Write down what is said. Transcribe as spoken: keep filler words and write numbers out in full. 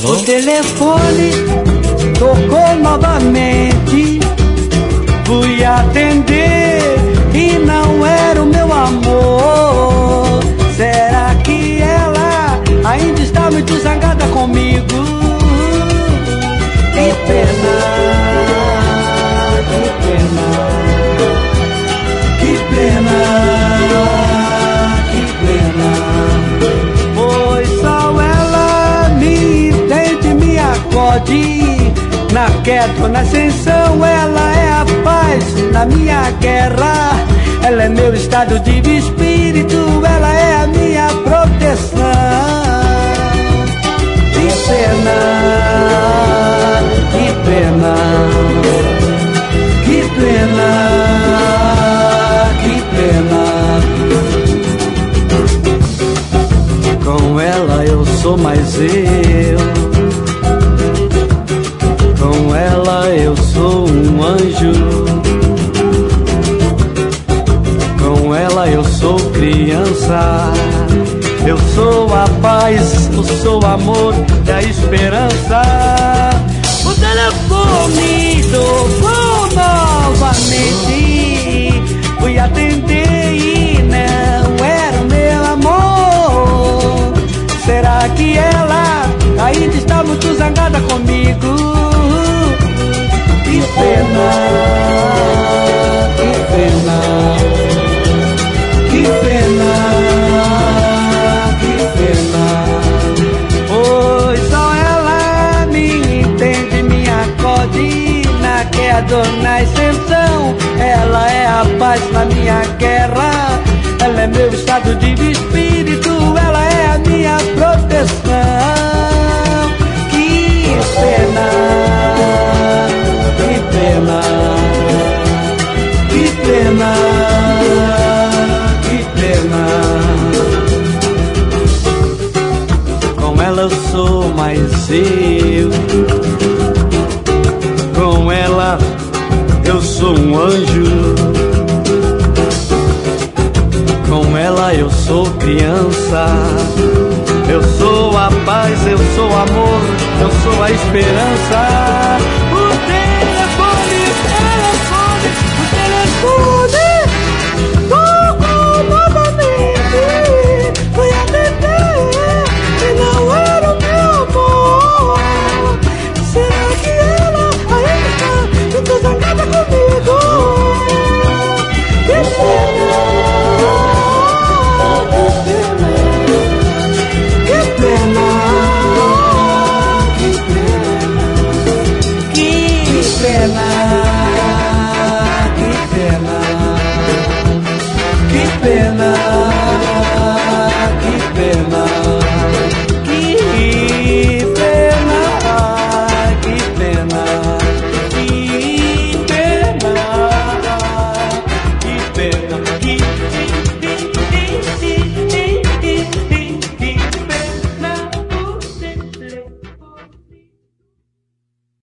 O telefone tocou novamente. Fui atender e não era o meu amor. Será que ela ainda está muito zangada comigo? Que pena, que pena, que pena, que pena. Pois só ela me entende, me acode. Na queda ou na ascensão, ela é a paz na minha guerra. Ela é meu estado de espírito, ela é a minha proteção. Que pena, que pena, que pena, que pena. Com ela eu sou mais eu. Com ela eu sou um anjo. Com ela eu sou criança. Eu sou a paz, eu sou o amor e a esperança. O telefone tocou novamente. Fui atender e não era o meu amor. Será que ela ainda está muito zangada comigo? Que pena, que pena, que pena, que pena. Pois só ela me entende, me acode na queda ou na ascensão. Ela é a paz na minha guerra. Ela é meu estado de espírito, ela é a minha proteção. Que pena, que pena, que pena, que pena. Com ela eu sou mais eu. Com ela eu sou um anjo. Com ela eu sou criança. Eu sou a paz, eu sou o amor, eu sou a esperança. O telefone, o telefone, o telefone tocou novamente. Fui atender e não era o meu amor. Será que ela ainda está muito zangada comigo? Que pena. Que pena, que pena,